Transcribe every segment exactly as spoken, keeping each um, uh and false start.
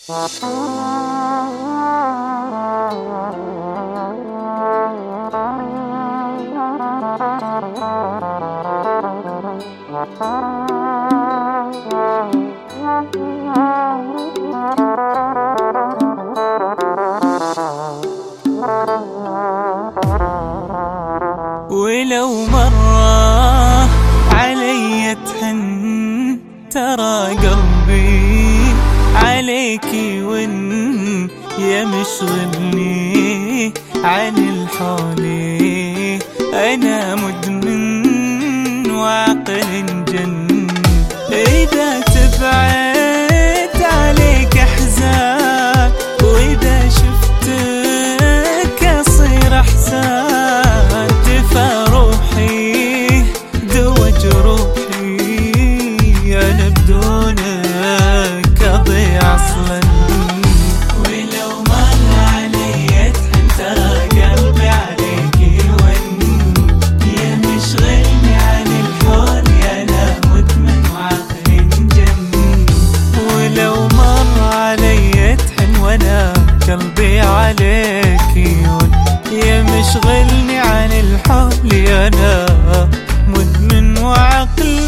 ولو مرة علي تحن ترى قلبي عليكي ون يا مشغلني عن الحولي، أنا مدمن وعقل جن. إذا تبعت عليك أحزان وإذا شفتك أصير أحزان، تفا روحي دوا جروحي، أنا بدونك أضيع أصلا. ولو مر علي تحن ترى قلبي عليكي ون يا مشغلني عن الحول، أنا مدمن وعقلي جن. ولو مر علي تحن وانا قلبي عليكي ون يا مشغلني عن الحول، أنا مدمن وعقلي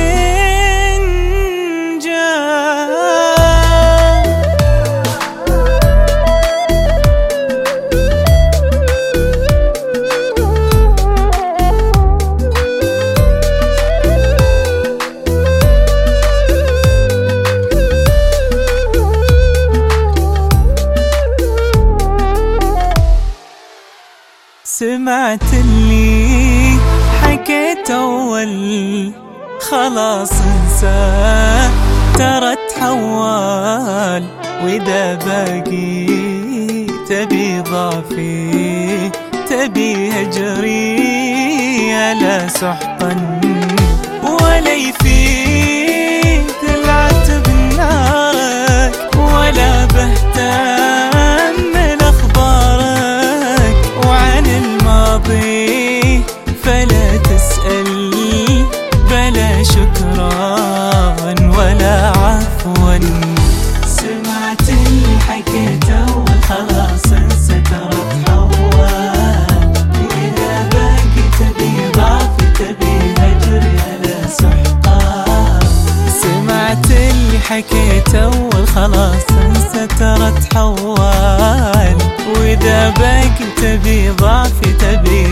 سمعت اللي حكيت أول خلاص انسى، ترى تحول وإذا باقي تبي ضعفي تبي هجري على سحقا، ولا يفيد العتب نارك ولا بهتم من أخبارك، وعن الماضي فلا تسأل بلا شكران ولا عفوا. سمعت اللي حكيته وخلاص انسى ترى تحول، وإذا باقي تبي ضعفي تبي هجري على سحقا. سمعت اللي حكيته وخلاص انسى ترى تحول، وإذا باقي تبي ضعفي تبي